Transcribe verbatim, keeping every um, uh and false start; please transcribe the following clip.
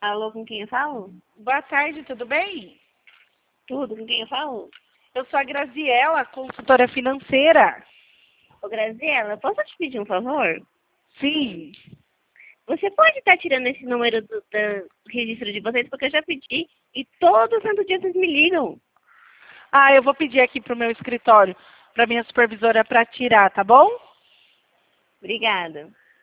Alô, com quem eu falo? Boa tarde, tudo bem? Tudo, com quem eu falo? Eu sou a Graziela, consultora financeira. Ô, Graziela, posso te pedir um favor? Sim. Você pode estar tirando esse número do, do registro de vocês, porque eu já pedi e todo santo dia vocês me ligam. Ah, eu vou pedir aqui para o meu escritório, para minha supervisora, para tirar, tá bom? Obrigada.